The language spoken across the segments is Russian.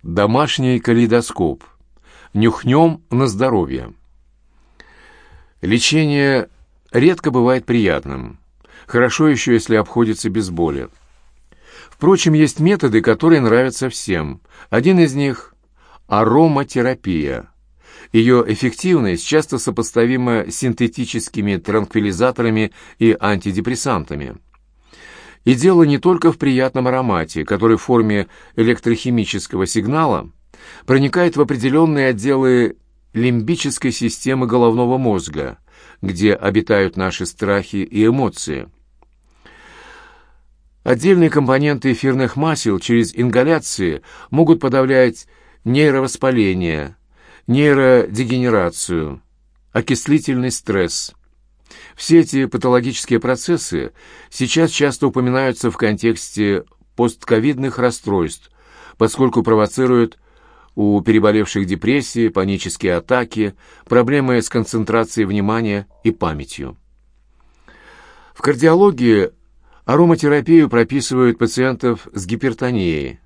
Домашний калейдоскоп. Нюхнем на здоровье. Лечение редко бывает приятным. Хорошо еще, если обходится без боли. Впрочем, есть методы, которые нравятся всем. Один из них – ароматерапия. Ее эффективность часто сопоставима с синтетическими транквилизаторами и антидепрессантами. И дело не только в приятном аромате, который в форме электрохимического сигнала проникает в определенные отделы лимбической системы головного мозга, где обитают наши страхи и эмоции. Отдельные компоненты эфирных масел через ингаляции могут подавлять нейровоспаление, нейродегенерацию, окислительный стресс. Все эти патологические процессы сейчас часто упоминаются в контексте постковидных расстройств, поскольку провоцируют у переболевших депрессии, панические атаки, проблемы с концентрацией внимания и памятью. В кардиологии ароматерапию прописывают пациентов с гипертонией.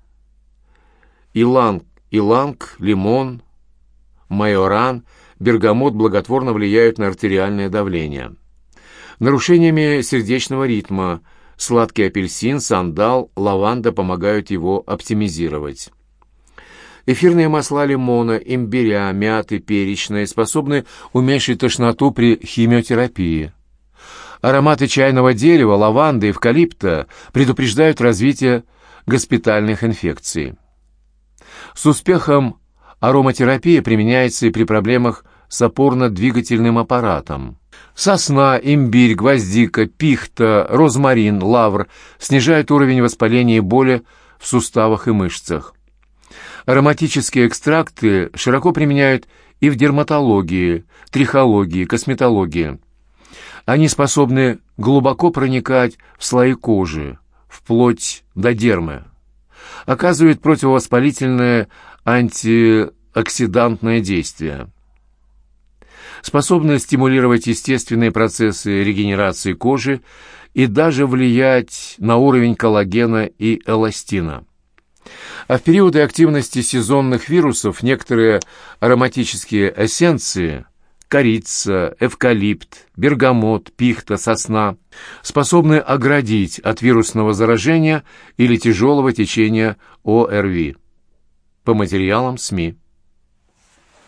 Иланг, лимон, майоран, бергамот благотворно влияют на артериальное давление. Нарушениями сердечного ритма сладкий апельсин, сандал, лаванда помогают его оптимизировать. Эфирные масла лимона, имбиря, мяты, перечной способны уменьшить тошноту при химиотерапии. Ароматы чайного дерева, лаванды, эвкалипта предупреждают развитие госпитальных инфекций. С успехом ароматерапия применяется и при проблемах с опорно-двигательным аппаратом. Сосна, имбирь, гвоздика, пихта, розмарин, лавр снижают уровень воспаления и боли в суставах и мышцах. Ароматические экстракты широко применяют и в дерматологии, трихологии, косметологии. Они способны глубоко проникать в слои кожи, вплоть до дермы. Оказывают противовоспалительное антиоксидантное действие. Способны стимулировать естественные процессы регенерации кожи и даже влиять на уровень коллагена и эластина. А в периоды активности сезонных вирусов некоторые ароматические эссенции – корица, эвкалипт, бергамот, пихта, сосна – способны оградить от вирусного заражения или тяжелого течения ОРВИ. По материалам СМИ.